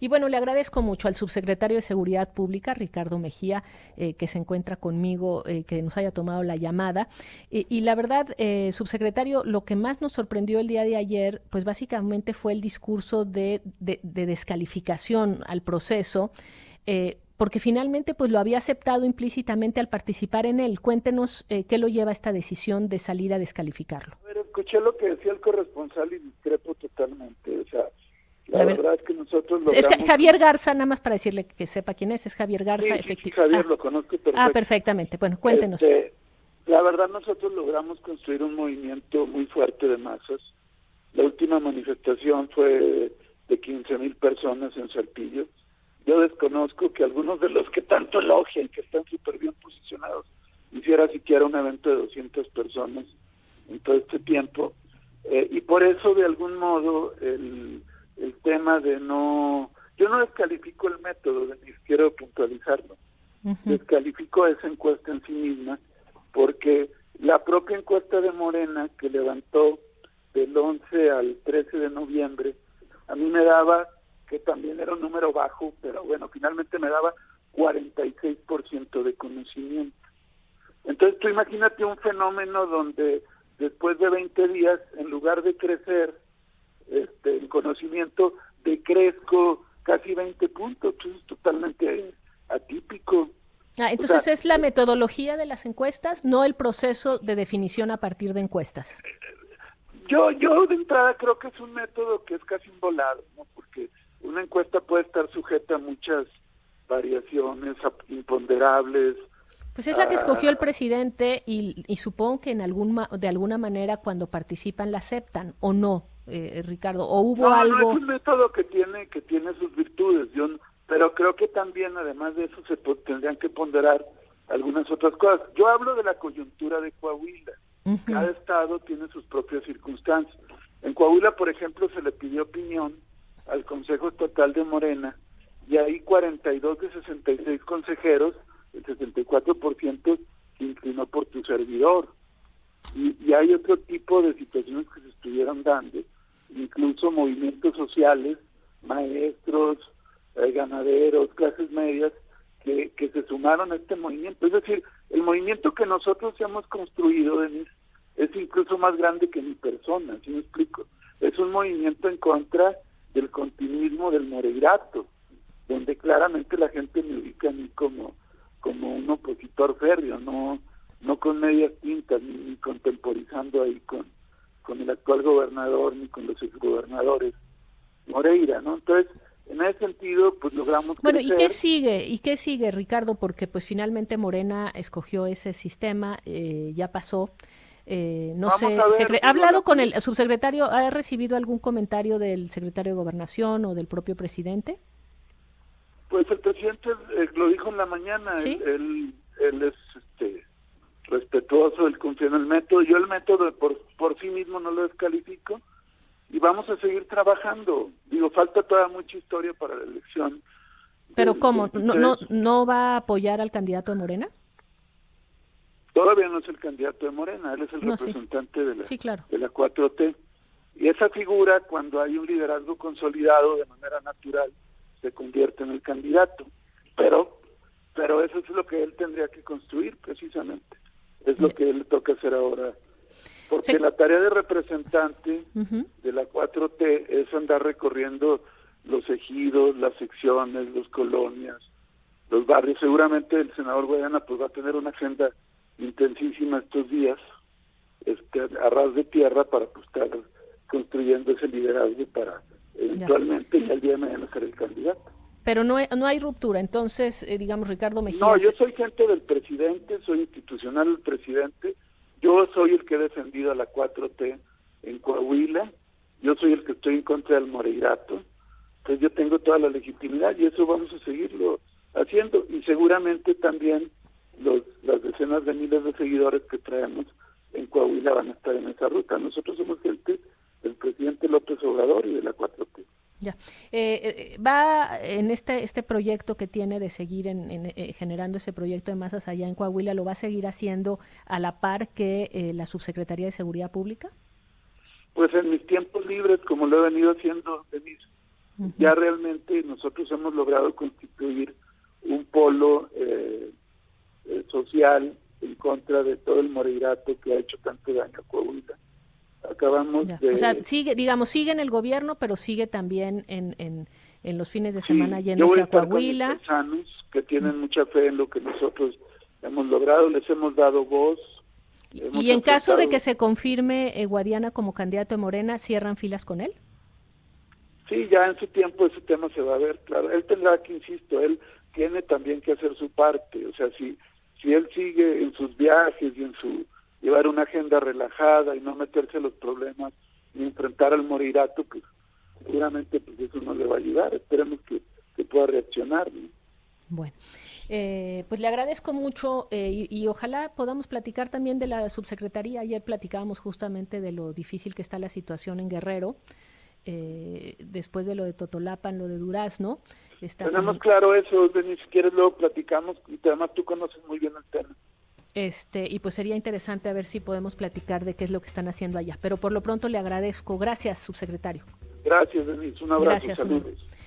Y bueno, le agradezco mucho al subsecretario de Seguridad Pública, Ricardo Mejía, que se encuentra conmigo, que nos haya tomado la llamada. Y la verdad, subsecretario, lo que más nos sorprendió el día de ayer, pues básicamente fue el discurso de descalificación al proceso, porque finalmente pues lo había aceptado implícitamente al participar en él. Cuéntenos qué lo lleva a esta decisión de salir a descalificarlo. A ver, escuché lo que decía el corresponsal y discrepo totalmente. O sea, la ver, verdad es que nosotros logramos... Es Javier Garza, nada más para decirle que sepa quién es Javier Garza. Sí, Javier, lo conozco perfectamente. Perfectamente. Bueno, cuéntenos. La verdad, nosotros logramos construir un movimiento muy fuerte de masas. La última manifestación fue de 15,000 personas en Saltillo. Yo desconozco que algunos de los que tanto elogian, que están súper bien posicionados, hiciera siquiera un evento de 200 personas en todo este tiempo. Y por eso, de algún modo, el tema de no... Yo no descalifico el método, ni quiero puntualizarlo. Descalifico esa encuesta en sí misma, porque la propia encuesta de Morena, que levantó del 11 al 13 de noviembre, a mí me daba, que también era un número bajo, pero bueno, finalmente me daba 46% de conocimiento. Entonces tú imagínate un fenómeno donde después de 20 días, en lugar de crecer en conocimiento, decrezco casi 20 puntos. Eso es totalmente atípico. Entonces, o sea, ¿es la metodología de las encuestas, no el proceso de definición a partir de encuestas? Yo de entrada creo que es un método que es casi involado, ¿no? Porque una encuesta puede estar sujeta a muchas variaciones, imponderables. Pues es la que escogió el presidente y supongo que de alguna manera cuando participan la aceptan, ¿o no, Ricardo? ¿O hubo algo? No, es un método que tiene sus virtudes, pero creo que también, además de eso, tendrían que ponderar algunas otras cosas. Yo hablo de la coyuntura de Coahuila. Cada estado tiene sus propias circunstancias. En Coahuila, por ejemplo, se le pidió opinión al Consejo Estatal de Morena, y ahí 42 de 66 consejeros, el 64% se inclinó por tu servidor. Y hay otro tipo de situaciones que se estuvieron dando, incluso movimientos sociales, maestros, ganaderos, clases medias, que se sumaron a este movimiento. Es decir, el movimiento que nosotros hemos construido, Denise, es incluso más grande que mi persona, ¿sí me explico? Es un movimiento en contra del continuismo del moreirato, donde claramente la gente me ubica a mí como un opositor férreo, no con medias tintas, ni contemporizando ahí con el actual gobernador, ni con los exgobernadores Moreira, ¿no? Entonces, en ese sentido, pues logramos Bueno, crecer. ¿Y qué sigue, Ricardo? Porque pues finalmente Morena escogió ese sistema, ya pasó. No sé, ¿ha hablado con el subsecretario? ¿Ha recibido algún comentario del secretario de Gobernación o del propio presidente? Pues el presidente lo dijo en la mañana. ¿Sí? Él es respetuoso, él confía en el método. Yo el método por sí mismo no lo descalifico y vamos a seguir trabajando. Digo, falta todavía mucha historia para la elección. ¿Pero cómo? ¿No va a apoyar al candidato de Morena? Todavía no es el candidato de Morena, él es el representante de la 4T. Y esa figura, cuando hay un liderazgo consolidado de manera natural, se convierte en el candidato. Pero eso es lo que él tendría que construir, precisamente. Es lo que él toca hacer ahora. Porque la tarea de representante de la 4T es andar recorriendo los ejidos, las secciones, las colonias, los barrios. Seguramente el senador Guadiana pues va a tener una agenda intensísima estos días, a ras de tierra, para pues, estar construyendo ese liderazgo para eventualmente ya el día de mañana ser el candidato. Pero no hay ruptura, entonces, digamos, Ricardo Mejía... No, yo soy gente del presidente, soy institucional del presidente, yo soy el que he defendido a la 4T en Coahuila, yo soy el que estoy en contra del moreirato, entonces yo tengo toda la legitimidad y eso vamos a seguirlo haciendo, y seguramente también las decenas de miles de seguidores que traemos en Coahuila van a estar en esa ruta. Nosotros somos gente del presidente López Obrador y de la 4T. Ya. Va en este proyecto que tiene de seguir generando ese proyecto de masas allá en Coahuila, ¿lo va a seguir haciendo a la par que la Subsecretaría de Seguridad Pública? Pues en mis tiempos libres, como lo he venido haciendo, Denise. Ya realmente nosotros hemos logrado constituir un polo social en contra de todo el moreirato que ha hecho tanto daño a Coahuila. Acabamos de... O sea, sigue en el gobierno, pero sigue también en los fines de semana yéndose a Coahuila. Con mis paisanos que tienen mucha fe en lo que nosotros hemos logrado, les hemos dado voz. Y en caso de que se confirme Guadiana como candidato de Morena, ¿cierran filas con él? Sí, ya en su tiempo ese tema se va a ver, claro. Él tendrá que, insisto, él tiene también que hacer su parte. O sea, si él sigue en sus viajes y en su llevar una agenda relajada y no meterse en los problemas ni enfrentar al moreirato, pues seguramente pues eso no le va a ayudar. Esperemos que pueda reaccionar, ¿no? Bueno, pues le agradezco mucho y ojalá podamos platicar también de la subsecretaría. Ayer platicábamos justamente de lo difícil que está la situación en Guerrero, después de lo de Totolapan, lo de Durazno. Tenemos claro eso, ni siquiera luego platicamos, y además tú conoces muy bien el tema. Y pues sería interesante a ver si podemos platicar de qué es lo que están haciendo allá. Pero por lo pronto le agradezco. Gracias, subsecretario. Gracias, Denise. Un abrazo. Saludos.